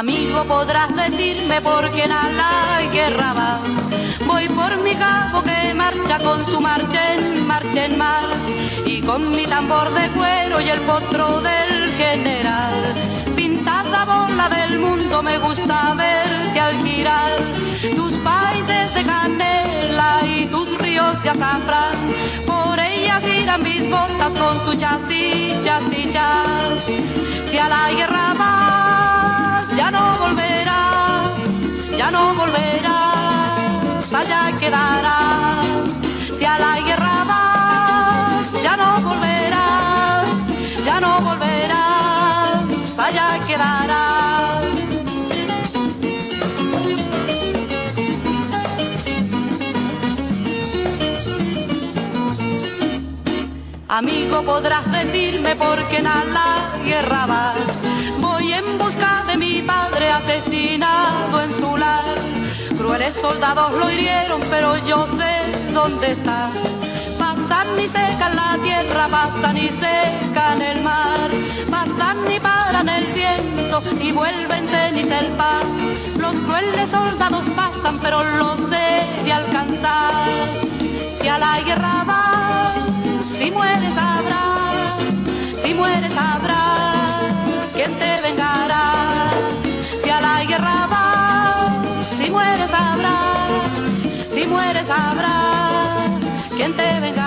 Amigo, podrás decirme por quién a la guerra vas. Voy por mi cabo que marcha con su marcha en mar, y con mi tambor de cuero y el potro del general. Pintada bola del mundo me gusta verte al girar, tus países de canela y tus ríos de azafrán. Por ellas irán mis botas con su chasis, chasis, chas. Si a la guerra vas, ya no volverás, ya no volverás, allá quedarás. Si a la guerra vas, ya no volverás, ya no volverás, allá quedarás. Amigo, podrás decirme por qué a la guerra vas. Voy en busca de mi padre asesinado en su lar. Crueles soldados lo hirieron, pero yo sé dónde está. Pasan y secan la tierra, pasan y secan el mar. Pasan y paran el viento y vuelven ceniza el pan. Los crueles soldados pasan, pero los he de alcanzar. Si a la guerra vas, si mueres sabrás, si mueres sabrás quién te vengará. Si a la guerra vas, si mueres sabrás, si mueres sabrás quién te vengará.